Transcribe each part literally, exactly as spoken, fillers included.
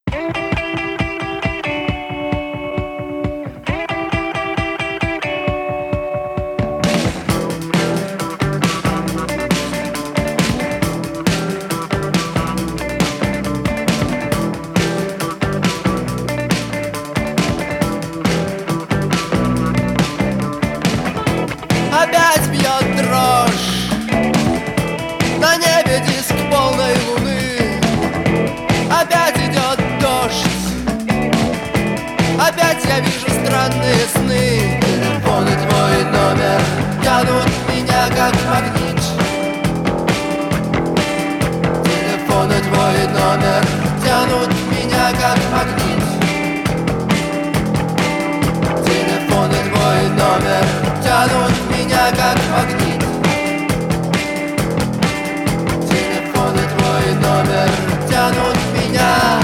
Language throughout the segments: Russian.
Опять бьет дрожь, на небе диск полной луны. Опять идет дождь, опять я вижу странные сны. Телефон и твой номер тянут меня как магнит. Телефон и твой номер тянут меня как магнит. Телефон и твой номер тянут меня как магнит. Телефон и твой номер тянут меня.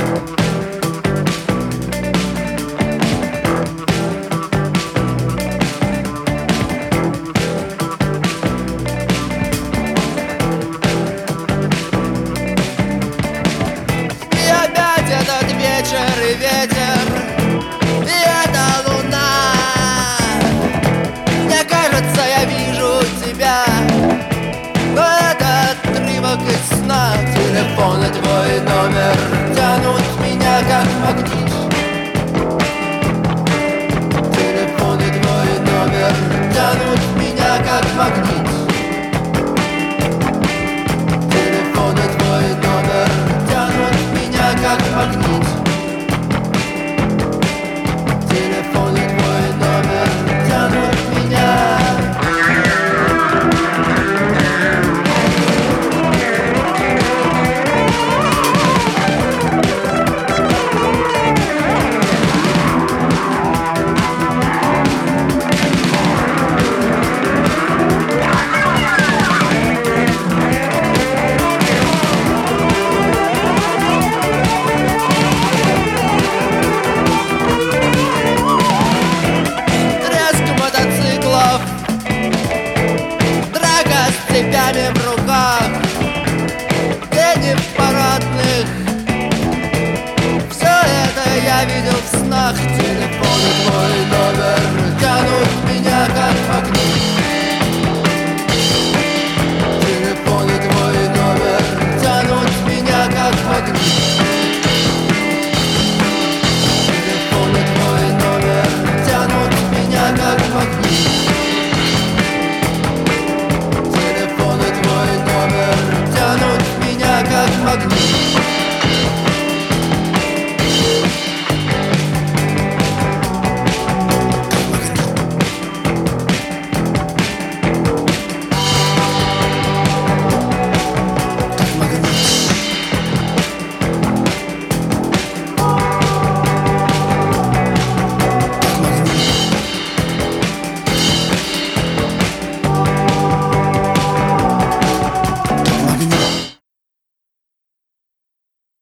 И опять этот вечер и ветер, и эта луна. Мне кажется, я вижу тебя, но это отрывок из сна. Телефон и твой номер тянут меня как магнит. Телефон и твой номер тянут меня как магнит. Телефон и твой номер тянут меня как магнит. Телефон и твой номер тянут меня. Цепями в руках, тени в парадных. Все это я видел в снах. Телефон и твой номер